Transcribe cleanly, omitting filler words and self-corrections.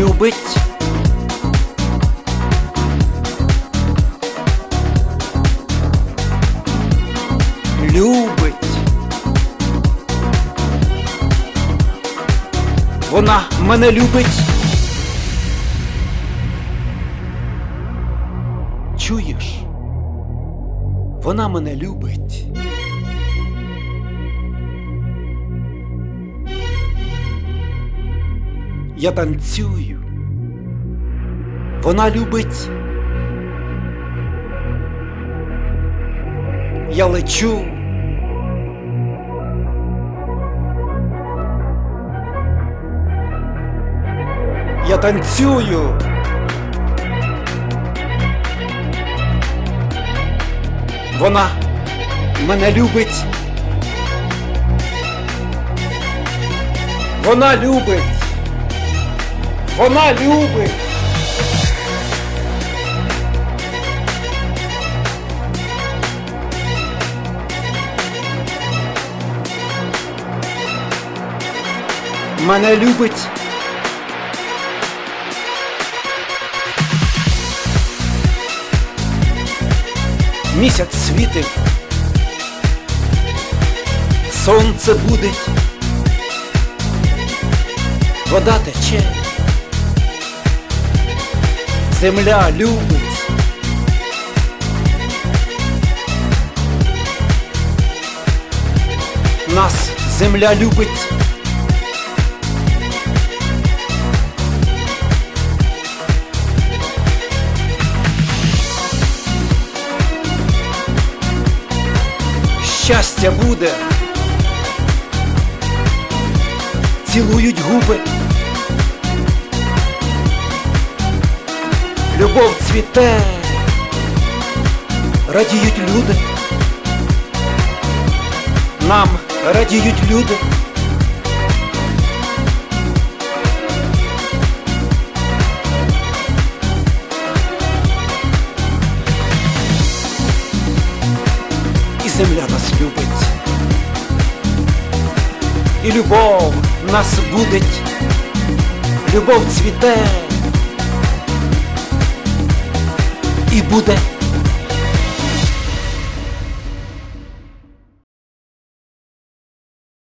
любить. Любить. Вона мене любить. Чуєш? Вона мене любить. Я танцюю. Вона любить. Я лечу. Я танцюю. Вона мене любить. Вона любить. Вона любить. Мене любить. Місяць світить, сонце будить, вода тече, земля любить. Нас земля любить. Щастя буде, цілують губи, любов цвіте, радіють люди, нам радіють люди. Земля нас любить, і любов нас будить, любов цвіте і буде.